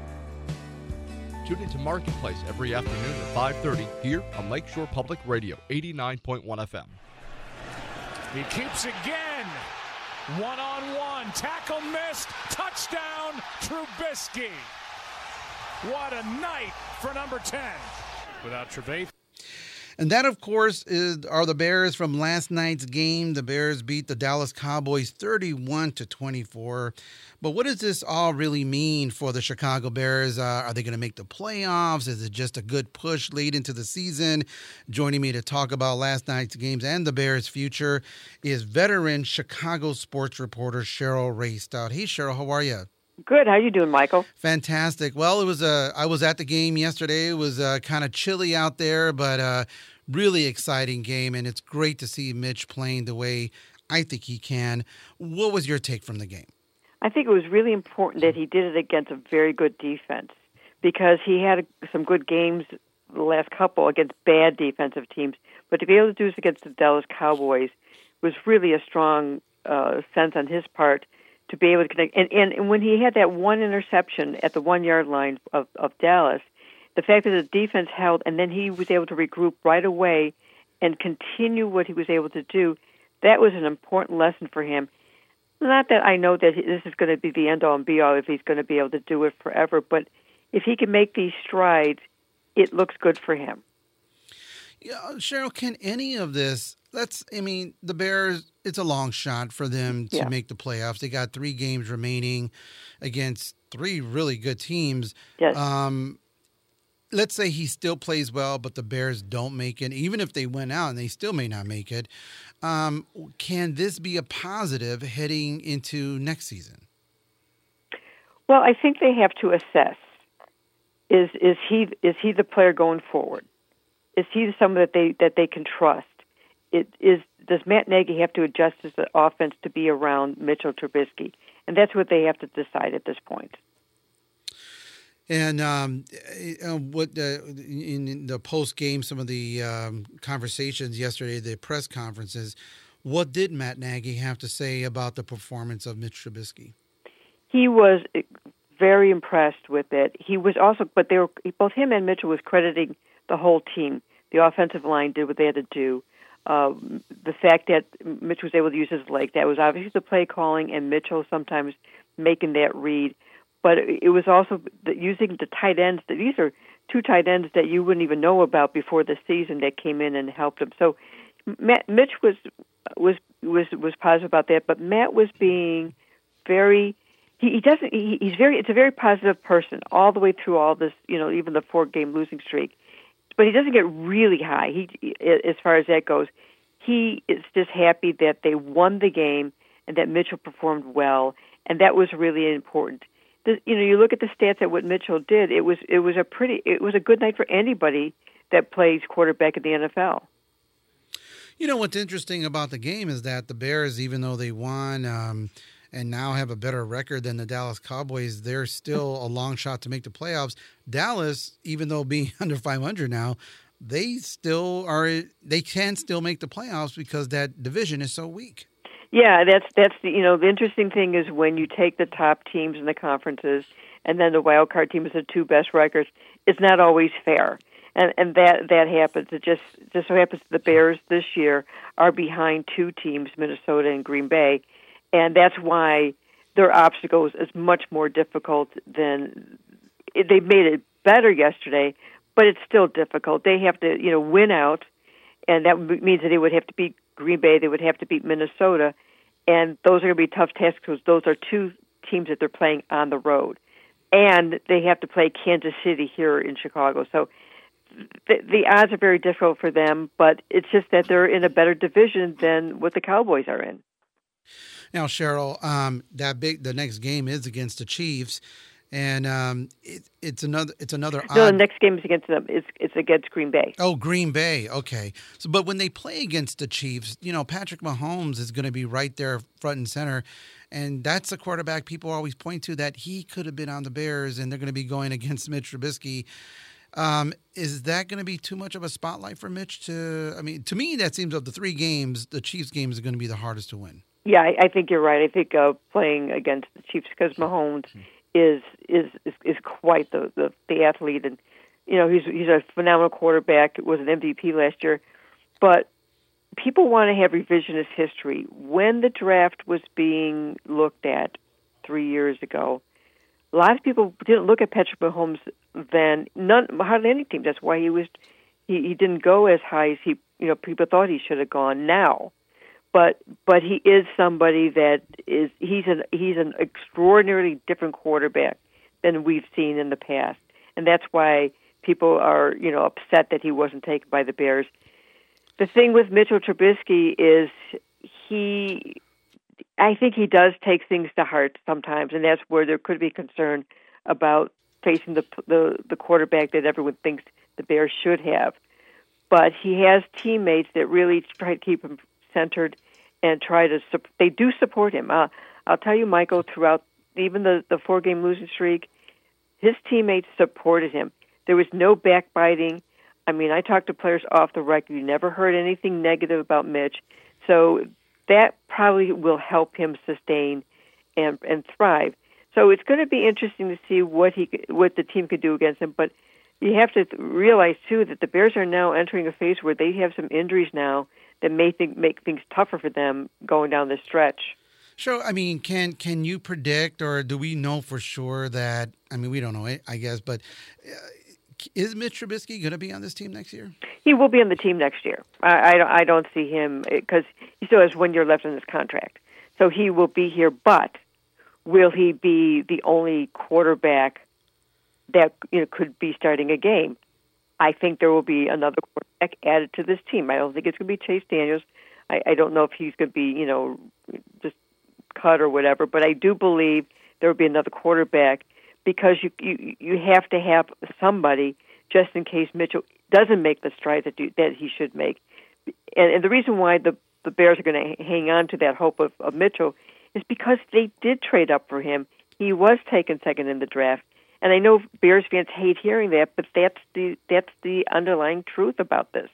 D: Tune into Marketplace every afternoon at five thirty here on Lakeshore Public Radio, eighty-nine point one F M.
N: He keeps again. One-on-one. Tackle missed. Touchdown, Trubisky. What a night for number ten. Without Trevathan.
A: And that, of course, is are the Bears from last night's game. The Bears beat the Dallas Cowboys thirty-one to twenty-four. But what does this all really mean for the Chicago Bears? Uh, are they going to make the playoffs? Is it just a good push late into the season? Joining me to talk about last night's games and the Bears' future is veteran Chicago sports reporter Cheryl Raystout. Hey, Cheryl, how are you?
O: Good. How you doing, Michael?
A: Fantastic. Well, it was uh, I was at the game yesterday. It was uh, kind of chilly out there, but uh, really exciting game, and it's great to see Mitch playing the way I think he can. What was your take from the game?
O: I think it was really important that he did it against a very good defense because he had some good games the last couple against bad defensive teams, But to be able to do this against the Dallas Cowboys was really a strong uh, sense on his part to be able to connect. And, and, and when he had that one interception at the one-yard line of, of Dallas, the fact that the defense held and then he was able to regroup right away and continue what he was able to do, that was an important lesson for him. Not that I know that this is going to be the end-all and be-all if he's going to be able to do it forever, but if he can make these strides, it looks good for him.
A: Yeah, Cheryl, can any of this, let's, I mean, the Bears, it's a long shot for them to
O: Yeah.
A: make the playoffs. They got three games remaining against three really good teams.
O: Yes.
A: Um, let's say he still plays well, but the Bears don't make it. Even if they win out and they still may not make it, um, can this be a positive heading into next season?
O: Well, I think they have to assess. Is is he is he the player going forward? Is he someone that they that they can trust? It is does Matt Nagy have to adjust his offense to be around Mitchell Trubisky? And that's what they have to decide at this point.
A: And um, uh, what uh, in the post game, some of the um, conversations yesterday, the press conferences, what did Matt Nagy have to say about the performance of Mitch Trubisky?
O: He was very impressed with it. He was also, but they were both him and Mitchell was crediting the whole team. The offensive line did what they had to do. Uh, the fact that Mitch was able to use his leg, that was obviously the play calling, and Mitchell sometimes making that read. But it was also the, using the tight ends. These are two tight ends that you wouldn't even know about before the season that came in and helped him. So Matt, Mitch was was was was positive about that, but Matt was being very. He, he doesn't. He, he's very. It's a very positive person all the way through all this. You know, even the four-game losing streak. But he doesn't get really high. He, as far as that goes, he is just happy that they won the game and that Mitchell performed well, and that was really important. The, you know, you look at the stats at what Mitchell did. It was it was a pretty it was a good night for anybody that plays quarterback in the N F L.
A: You know what's interesting about the game is that the Bears, even though they won um, and now have a better record than the Dallas Cowboys, they're still a long shot to make the playoffs. Dallas, even though being under five hundred now, they still are. They can still make the playoffs because that division is so weak.
O: Yeah, that's that's the you know the interesting thing is when you take the top teams in the conferences and then the wild card teams, the two best records, it's not always fair, and and that that happens. It just just so happens the Bears this year are behind two teams, Minnesota and Green Bay, and that's why their obstacle is much more difficult than they made it better yesterday, but it's still difficult. They have to you know win out, and that means that they would have to beat Green Bay, they would have to beat Minnesota, and those are going to be tough tasks because those are two teams that they're playing on the road. And they have to play Kansas City here in Chicago. So the, the odds are very difficult for them, but it's just that they're in a better division than what the Cowboys are in.
A: Now, Cheryl, um, that big the next game is against the Chiefs. And um, it, it's another. It's another.
O: No,
A: odd...
O: the next game is against them. It's it's against Green Bay.
A: Oh, Green Bay. Okay. So, but when they play against the Chiefs, you know, Patrick Mahomes is going to be right there, front and center, and that's a quarterback people always point to that he could have been on the Bears, and they're going to be going against Mitch Trubisky. Um, is that going to be too much of a spotlight for Mitch? To I mean, to me, that seems of the three games, the Chiefs game is going to be the hardest to win.
O: Yeah, I, I think you're right. I think uh, playing against the Chiefs because Mahomes. Is, is is is quite the, the, the athlete, and you know he's he's a phenomenal quarterback. Was an M V P last year, but people want to have revisionist history. When the draft was being looked at three years ago, a lot of people didn't look at Patrick Mahomes then. None, hardly any team. That's why he was he, he didn't go as high as he you know people thought he should have gone. Now. But but he is somebody that is he's an he's an extraordinarily different quarterback than we've seen in the past, and that's why people are you know upset that he wasn't taken by the Bears. The thing with Mitchell Trubisky is he, I think he does take things to heart sometimes, and that's where there could be concern about facing the the, the quarterback that everyone thinks the Bears should have. But he has teammates that really try to keep him centered and try to they do support him. Uh, I'll tell you, Michael, throughout even the, the four-game losing streak, his teammates supported him. There was no backbiting. I mean, I talked to players off the record. You never heard anything negative about Mitch. So that probably will help him sustain and and thrive. So it's going to be interesting to see what he what the team could do against him. But you have to realize, too, that the Bears are now entering a phase where they have some injuries now that may think, make things tougher for them going down the stretch.
A: Sure. I mean, can can you predict, or do we know for sure that, I mean, we don't know it, I guess, but uh, is Mitch Trubisky going to be on this team next year?
O: He will be on the team next year. I, I, don't, I don't see him, because he still has one year left in his contract. So he will be here, but will he be the only quarterback that you know could be starting a game? I think there will be another quarterback added to this team. I don't think it's going to be Chase Daniels. I, I don't know if he's going to be, you know, just cut or whatever, but I do believe there will be another quarterback, because you you, you have to have somebody just in case Mitchell doesn't make the stride that do, that he should make. And, and the reason why the, the Bears are going to hang on to that hope of, of Mitchell is because they did trade up for him. He was taken second in the draft. And I know Bears fans hate hearing that, but that's the that's the underlying truth about this.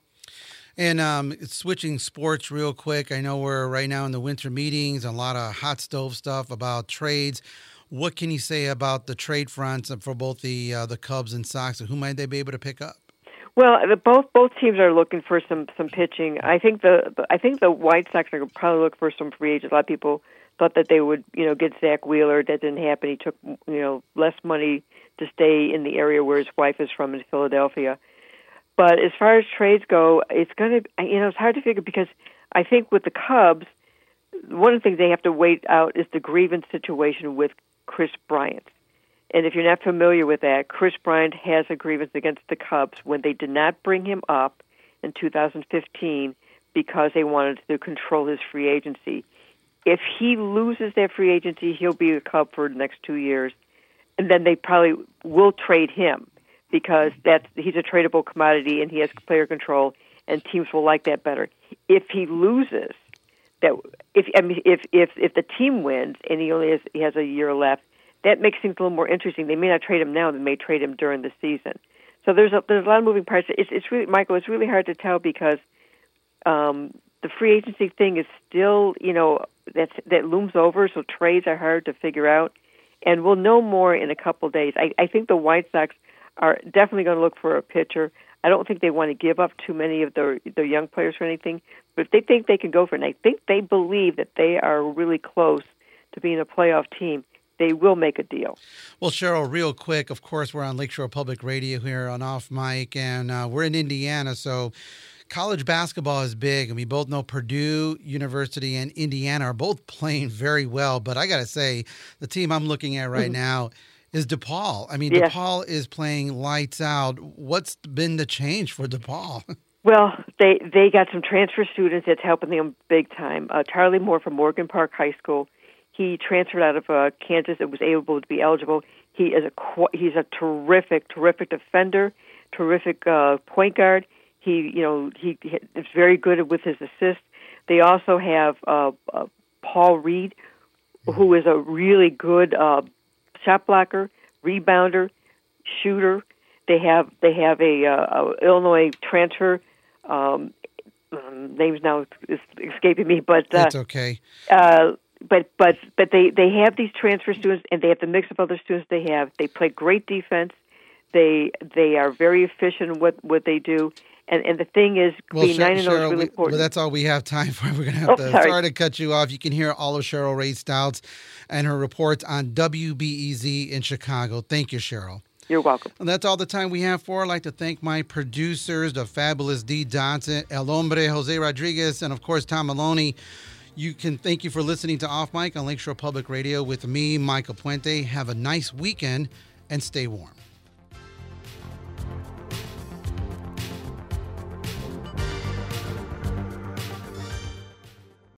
A: And um, switching sports real quick, I know we're right now in the winter meetings, a lot of hot stove stuff about trades. What can you say about the trade fronts for both the uh, the Cubs and Sox? Who might they be able to pick up?
O: Well, the, both both teams are looking for some, some pitching. I think the, the I think the White Sox are probably look for some free agents. A lot of people thought that they would, you know, get Zach Wheeler. That didn't happen. He took, you know, less money to stay in the area where his wife is from in Philadelphia. But as far as trades go, it's going to, you know, it's hard to figure, because I think with the Cubs, one of the things they have to wait out is the grievance situation with Chris Bryant. And if you're not familiar with that, Chris Bryant has a grievance against the Cubs when they did not bring him up in two thousand fifteen because they wanted to control his free agency. If he loses that free agency, he'll be a Cub for the next two years. And then they probably will trade him, because that's he's a tradable commodity and he has player control, and teams will like that better. If he loses, that if I mean if if if the team wins and he only has he has a year left, that makes things a little more interesting. They may not trade him now; they may trade him during the season. So there's a there's a lot of moving parts. It's it's really Michael. It's really hard to tell, because um, the free agency thing is still, you know, that's that looms over. So trades are hard to figure out, and we'll know more in a couple of days. I, I think the White Sox are definitely going to look for a pitcher. I don't think they want to give up too many of their their young players or anything, but if they think they can go for it, and I think they believe that they are really close to being a playoff team, they will make a deal.
A: Well, Cheryl, real quick, of course, we're on Lakeshore Public Radio here on Off Mic, and uh, we're in Indiana, so college basketball is big, and we both know Purdue University and Indiana are both playing very well, but I got to say, the team I'm looking at right mm-hmm. now is DePaul. I mean, yes. DePaul is playing lights out. What's been the change for DePaul?
O: Well, they they got some transfer students that's helping them big time. Uh, Charlie Moore from Morgan Park High School, he transferred out of uh, Kansas and was able to be eligible. He is a he's a terrific, terrific defender, terrific uh, point guard. He, you know, he, he is very good with his assists. They also have uh, uh, Paul Reed, who is a really good uh, shot blocker, rebounder, shooter. They have they have a, uh, a Illinois transfer. Um, um, name's now escaping me, but uh,
A: that's okay.
O: Uh, but but but they, they have these transfer students, and they have the mix of other students they have. They play great defense. They they are very efficient in what, what they do. And and the thing is,
A: well,
O: being nine and zero is really
A: we,
O: important.
A: Well, that's all we have time for. We're going to have
O: oh,
A: to.
O: Sorry.
A: sorry to cut you off. You can hear all of Cheryl Ray Stouts and her reports on W B E Z in Chicago. Thank you, Cheryl.
O: You're welcome.
A: And that's all the time we have for. I'd like to thank my producers, the fabulous Dee Johnson, El Hombre, Jose Rodriguez, and of course Tom Maloney. You can thank you for listening to Off Mic on Lakeshore Public Radio with me, Michael Puente. Have a nice weekend and stay warm.